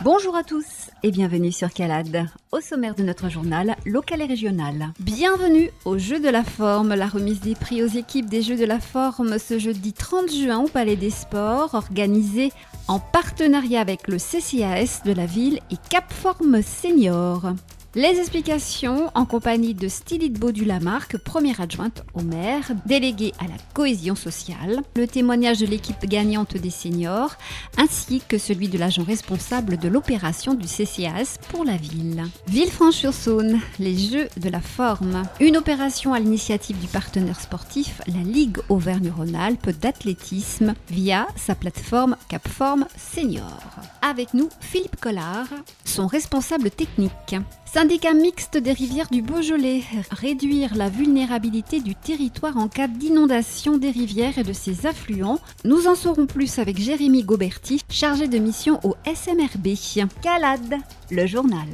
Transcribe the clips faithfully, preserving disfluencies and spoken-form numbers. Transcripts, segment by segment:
Bonjour à tous et bienvenue sur Calade. Au sommaire de notre journal local et régional. Bienvenue au Jeux de la Forme, la remise des prix aux équipes des Jeux de la Forme ce jeudi trente juin au Palais des Sports, organisé en partenariat avec le C C A S de la ville et Cap-Forme Senior. Les explications en compagnie de Stylite Baudu-Lamarque, première adjointe au maire, déléguée à la cohésion sociale, le témoignage de l'équipe gagnante des seniors, ainsi que celui de l'agent responsable de l'opération du C C A S pour la ville. Villefranche-sur-Saône, les Jeux de la Forme, une opération à l'initiative du partenaire sportif, la Ligue Auvergne-Rhône-Alpes d'athlétisme, via sa plateforme Cap-Forme Senior. Avec nous, Philippe Collard, son responsable technique. Syndicat mixte des rivières du Beaujolais, réduire la vulnérabilité du territoire en cas d'inondation des rivières et de ses affluents. Nous en saurons plus avec Jérémy Gauberti, chargé de mission au S M R B. Calade, le journal.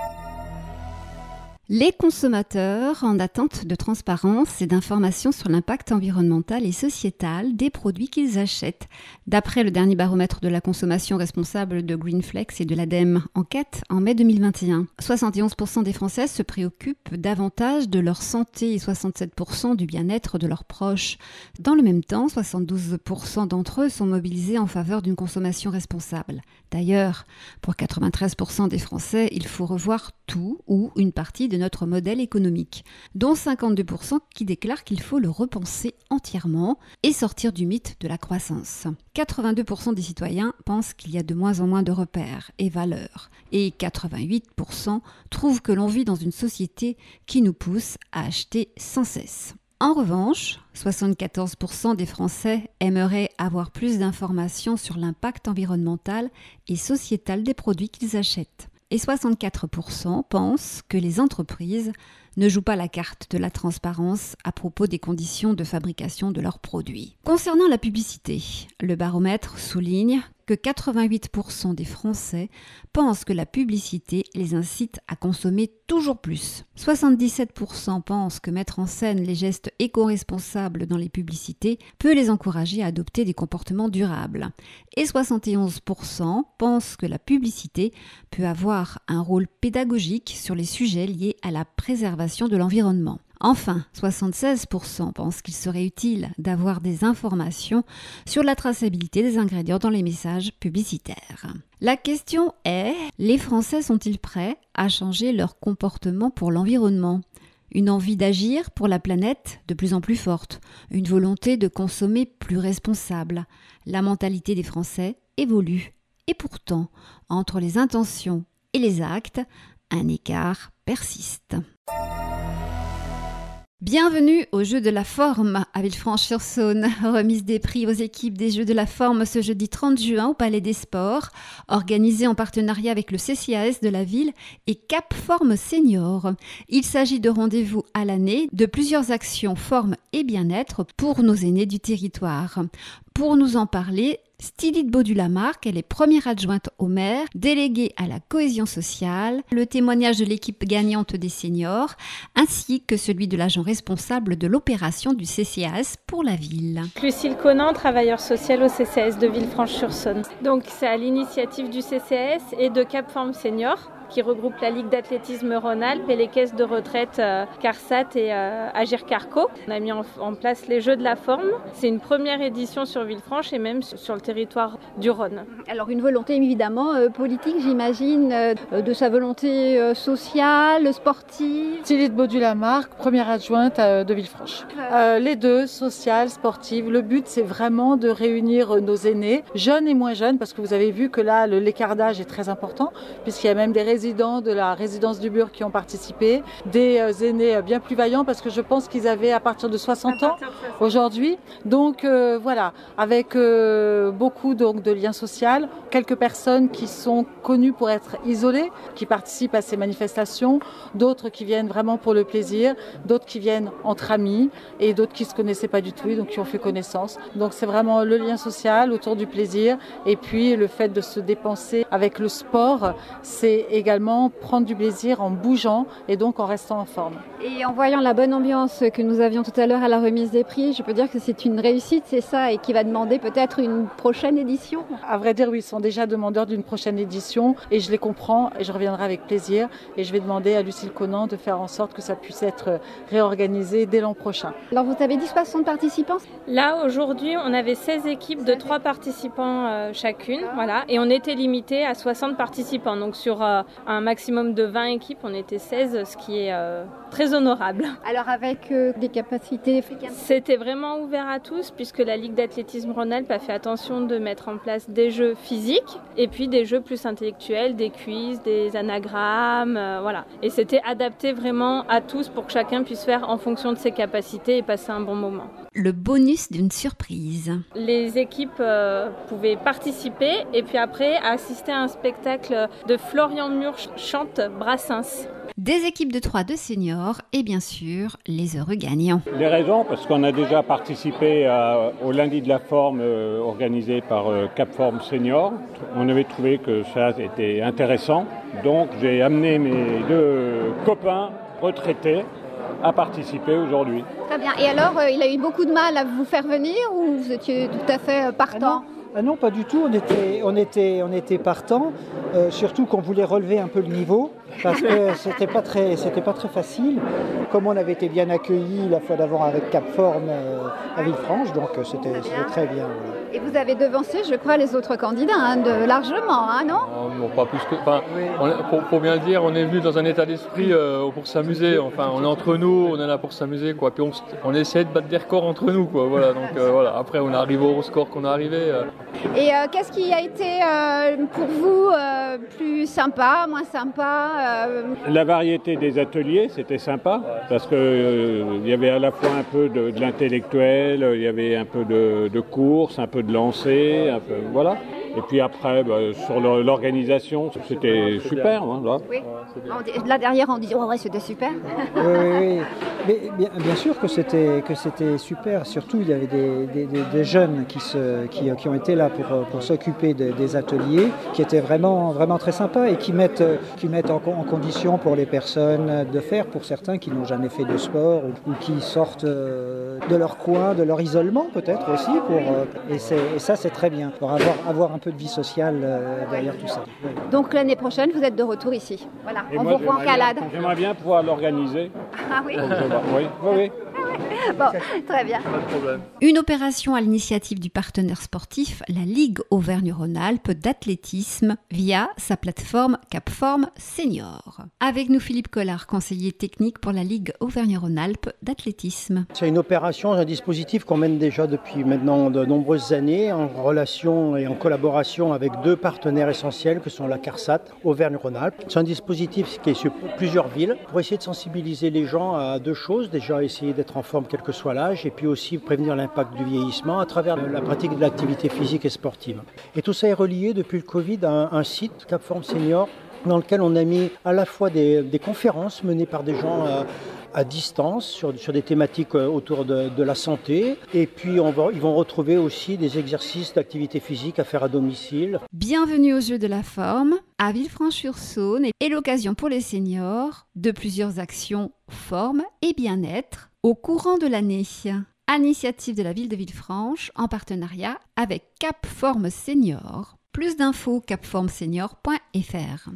Les consommateurs en attente de transparence et d'informations sur l'impact environnemental et sociétal des produits qu'ils achètent. D'après le dernier baromètre de la consommation responsable de Greenflex et de l'ADEME Enquête en mai deux mille vingt et un, soixante et onze pour cent des Français se préoccupent davantage de leur santé et soixante-sept pour cent du bien-être de leurs proches. Dans le même temps, soixante-douze pour cent d'entre eux sont mobilisés en faveur d'une consommation responsable. D'ailleurs, pour quatre-vingt-treize pour cent des Français, il faut revoir tout ou une partie de notre modèle économique, dont cinquante-deux pour cent qui déclarent qu'il faut le repenser entièrement et sortir du mythe de la croissance. quatre-vingt-deux pour cent des citoyens pensent qu'il y a de moins en moins de repères et valeurs, et quatre-vingt-huit pour cent trouvent que l'on vit dans une société qui nous pousse à acheter sans cesse. En revanche, soixante-quatorze pour cent des Français aimeraient avoir plus d'informations sur l'impact environnemental et sociétal des produits qu'ils achètent. Et soixante-quatre pour cent pensent que les entreprises ne jouent pas la carte de la transparence à propos des conditions de fabrication de leurs produits. Concernant la publicité, le baromètre souligne que quatre-vingt-huit pour cent des Français pensent que la publicité les incite à consommer toujours plus. soixante-dix-sept pour cent pensent que mettre en scène les gestes éco-responsables dans les publicités peut les encourager à adopter des comportements durables. Et soixante et onze pour cent pensent que la publicité peut avoir un rôle pédagogique sur les sujets liés à la préservation de l'environnement. Enfin, soixante-seize pour cent pensent qu'il serait utile d'avoir des informations sur la traçabilité des ingrédients dans les messages publicitaires. La question est, les Français sont-ils prêts à changer leur comportement pour l'environnement ? Une envie d'agir pour la planète de plus en plus forte, une volonté de consommer plus responsable. La mentalité des Français évolue. Et pourtant, entre les intentions et les actes, un écart persiste. Bienvenue aux Jeux de la Forme à Villefranche-sur-Saône. Remise des prix aux équipes des Jeux de la Forme ce jeudi trente juin au Palais des Sports, organisé en partenariat avec le C C A S de la ville et Cap-Forme Senior. Il s'agit de rendez-vous à l'année de plusieurs actions forme et bien-être pour nos aînés du territoire. Pour nous en parler, Stylite Baudu-Lamarque, elle est première adjointe au maire, déléguée à la cohésion sociale, le témoignage de l'équipe gagnante des seniors, ainsi que celui de l'agent responsable de l'opération du C C A S pour la ville. Lucille Conan, travailleure sociale au C C A S de Villefranche-sur-Saône. Donc c'est à l'initiative du C C A S et de Cap-Forme Senior, qui regroupe la Ligue d'athlétisme Rhône-Alpes et les caisses de retraite euh, CARSAT et euh, Agir Carco. On a mis en, en place les Jeux de la Forme. C'est une première édition sur Villefranche et même sur le territoire du Rhône. Alors une volonté évidemment euh, politique, j'imagine, euh, de sa volonté euh, sociale, sportive. Stylite Baudu-Lamarque, première adjointe euh, de Villefranche. Euh, les deux, sociale, sportive. Le but, c'est vraiment de réunir nos aînés, jeunes et moins jeunes, parce que vous avez vu que là, le, l'écart d'âge est très important, puisqu'il y a même des résidents de la résidence du Bure qui ont participé, des euh, aînés bien plus vaillants, parce que je pense qu'ils avaient à partir de soixante ans aujourd'hui. Donc euh, voilà, avec euh, beaucoup donc, de liens sociaux, quelques personnes qui sont connues pour être isolées, qui participent à ces manifestations, d'autres qui viennent vraiment pour le plaisir, d'autres qui viennent entre amis et d'autres qui ne se connaissaient pas du tout et donc qui ont fait connaissance. Donc c'est vraiment le lien social autour du plaisir et puis le fait de se dépenser avec le sport, c'est également également prendre du plaisir en bougeant et donc en restant en forme. Et en voyant la bonne ambiance que nous avions tout à l'heure à la remise des prix, je peux dire que c'est une réussite, c'est ça, et qui va demander peut-être une prochaine édition. À vrai dire, oui, ils sont déjà demandeurs d'une prochaine édition et je les comprends et je reviendrai avec plaisir et je vais demander à Lucille Conan de faire en sorte que ça puisse être réorganisé dès l'an prochain. Alors vous avez dit soixante participants ? Là, aujourd'hui, on avait seize équipes de trois participants euh, chacune, voilà, et on était limité à soixante participants. Donc sur euh, un maximum de vingt équipes, on était seize, ce qui est euh, très honorable. Alors avec euh, des capacités... C'était vraiment ouvert à tous puisque la Ligue d'athlétisme Rhône-Alpes a fait attention de mettre en place des jeux physiques et puis des jeux plus intellectuels, des quiz, des anagrammes, euh, voilà. Et c'était adapté vraiment à tous pour que chacun puisse faire en fonction de ses capacités et passer un bon moment. Le bonus d'une surprise. Les équipes euh, pouvaient participer et puis après assister à un spectacle de Florian Murch chante Brassens. Des équipes de trois de seniors et bien sûr les heureux gagnants. Les raisons, parce qu'on a déjà participé à, au lundi de la forme euh, organisé par euh, Capform Senior. On avait trouvé que ça était intéressant, donc j'ai amené mes deux copains retraités à participer aujourd'hui. Très bien. Et alors, euh, il a eu beaucoup de mal à vous faire venir ou vous étiez tout à fait partant ? Ah non, pas du tout, on était, on était, on était partant, euh, surtout qu'on voulait relever un peu le niveau, parce que c'était pas très, c'était pas très facile. Comme on avait été bien accueillis la fois d'avant avec Capform euh, à Villefranche, donc euh, c'était, c'était très bien. Voilà. Et vous avez devancé, je crois, les autres candidats, hein, de, largement, hein, non ? Non, non, pas plus que... Enfin, oui. on, pour, pour bien le dire, on est venu dans un état d'esprit euh, pour s'amuser, enfin, on est entre nous, on est là pour s'amuser, quoi. Puis on, on essaie de battre des records entre nous, quoi, voilà. Donc euh, voilà, après on arrive au score qu'on est arrivé. Euh. Et euh, qu'est-ce qui a été euh, pour vous euh, plus sympa, moins sympa euh... La variété des ateliers, c'était sympa, parce qu'il euh, y avait à la fois un peu de, de l'intellectuel, il y avait un peu de, de course, un peu de lancer, un peu, voilà. Et puis après, bah, sur l'organisation, c'était super. Hein, là. Oui. Là derrière, on dit oh ouais, c'était super. Oui, oui, oui. Mais bien, bien sûr que c'était que c'était super. Surtout, il y avait des, des, des jeunes qui se qui, qui ont été là pour pour s'occuper de, des ateliers, qui étaient vraiment vraiment très sympas et qui mettent qui mettent en, en condition pour les personnes de faire, pour certains qui n'ont jamais fait de sport ou, ou qui sortent de leur coin, de leur isolement peut-être aussi. Pour et, c'est, et ça, c'est très bien pour avoir avoir un peu de vie sociale euh, derrière tout ça. Donc l'année prochaine, vous êtes de retour ici. Voilà, et on moi, vous revoit en calade. Bien, j'aimerais bien pouvoir l'organiser. Ah oui. Oui, oui, oui. Bon, très bien. Pas de problème. Une opération à l'initiative du partenaire sportif, la Ligue Auvergne-Rhône-Alpes d'athlétisme, via sa plateforme Capform Senior. Avec nous, Philippe Collard, conseiller technique pour la Ligue Auvergne-Rhône-Alpes d'athlétisme. C'est une opération, un dispositif qu'on mène déjà depuis maintenant de nombreuses années en relation et en collaboration avec deux partenaires essentiels que sont la CARSAT Auvergne-Rhône-Alpes. C'est un dispositif qui est sur plusieurs villes pour essayer de sensibiliser les gens à deux choses. Déjà, essayer d'être en forme quel que soit l'âge et puis aussi prévenir l'impact du vieillissement à travers la pratique de l'activité physique et sportive. Et tout ça est relié depuis le Covid à un, un site, Capform Senior, dans lequel on a mis à la fois des, des conférences menées par des gens à, à distance sur, sur des thématiques autour de, de la santé. Et puis on va, ils vont retrouver aussi des exercices d'activité physique à faire à domicile. Bienvenue aux Jeux de la Forme à Villefranche-sur-Saône et l'occasion pour les seniors de plusieurs actions forme et bien-être au courant de l'année. À l'initiative de la ville de Villefranche en partenariat avec Capform Senior. Plus d'infos capform senior point f r.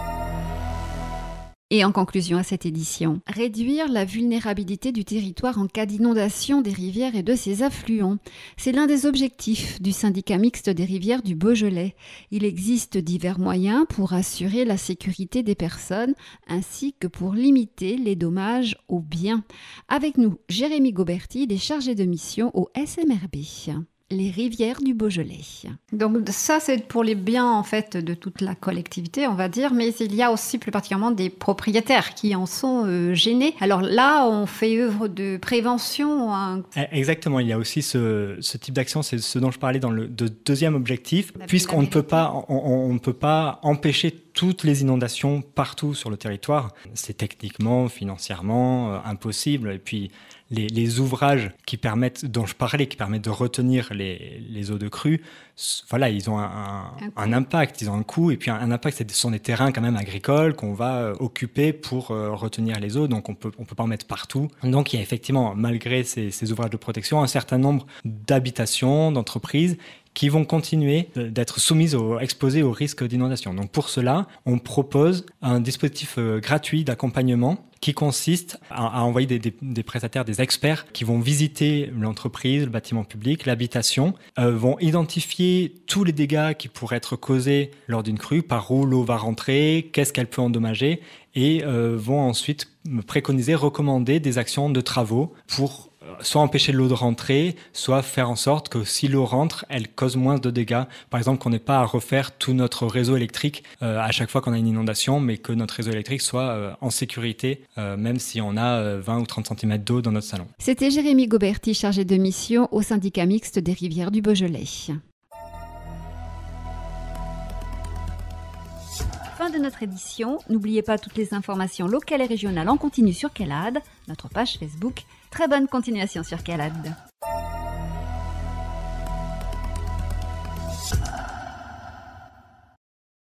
Et en conclusion à cette édition, réduire la vulnérabilité du territoire en cas d'inondation des rivières et de ses affluents. C'est l'un des objectifs du syndicat mixte des rivières du Beaujolais. Il existe divers moyens pour assurer la sécurité des personnes ainsi que pour limiter les dommages aux biens. Avec nous, Jérémy Gauberti, il est chargé de mission au S M R B. Les rivières du Beaujolais. Donc ça, c'est pour les biens en fait de toute la collectivité, on va dire, mais il y a aussi plus particulièrement des propriétaires qui en sont euh, gênés. Alors là, on fait œuvre de prévention. Hein. Exactement, il y a aussi ce, ce type d'action, c'est ce dont je parlais dans le de deuxième objectif, la puisqu'on ne peut pas, on, on ne peut pas empêcher toutes les inondations partout sur le territoire. C'est techniquement, financièrement euh, impossible. Et puis les, les ouvrages qui permettent, dont je parlais, qui permettent de retenir les, les eaux de crue, voilà, ils ont un, un, un impact, ils ont un coût, et puis un, un impact, ce sont des terrains quand même agricoles qu'on va occuper pour euh, retenir les eaux, donc on peut, on peut pas en mettre partout. Donc il y a effectivement, malgré ces, ces ouvrages de protection, un certain nombre d'habitations, d'entreprises qui vont continuer d'être soumises, au, exposées au risque d'inondation. Donc pour cela, on propose un dispositif euh, gratuit d'accompagnement qui consiste à, à envoyer des, des, des prestataires, des experts qui vont visiter l'entreprise, le bâtiment public, l'habitation, euh, vont identifier tous les dégâts qui pourraient être causés lors d'une crue, par où l'eau va rentrer, qu'est-ce qu'elle peut endommager, et euh, vont ensuite préconiser, recommander des actions de travaux pour soit empêcher l'eau de rentrer, soit faire en sorte que si l'eau rentre, elle cause moins de dégâts. Par exemple, qu'on n'ait pas à refaire tout notre réseau électrique euh, à chaque fois qu'on a une inondation, mais que notre réseau électrique soit euh, en sécurité, euh, même si on a euh, vingt ou trente centimètres d'eau dans notre salon. C'était Jérémy Goberti, chargé de mission au syndicat mixte des rivières du Beaujolais. Fin de notre édition. N'oubliez pas toutes les informations locales et régionales en continu sur Calade, notre page Facebook. Très bonne continuation sur Calade.